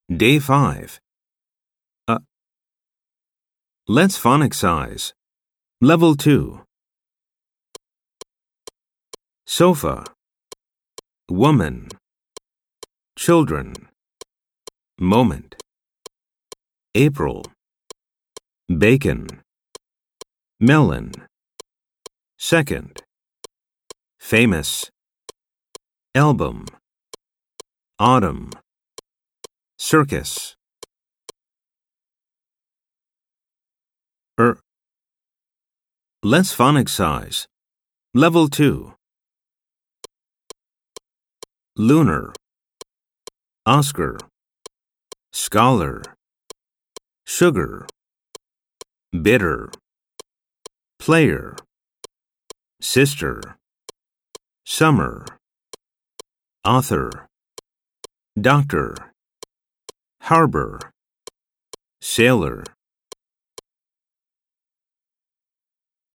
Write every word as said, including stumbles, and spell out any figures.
Day five. Uh, let's phonics. Level two. Sofa. Woman. Children. Moment. April. Bacon. Melon. Second. Famous. Album. Autumn. Circus. Er. Let's phonics. Level two. Lunar. Oscar. Scholar. Sugar. Bitter. Player. Sister. Summer. Author. Doctor. Harbor. Sailor.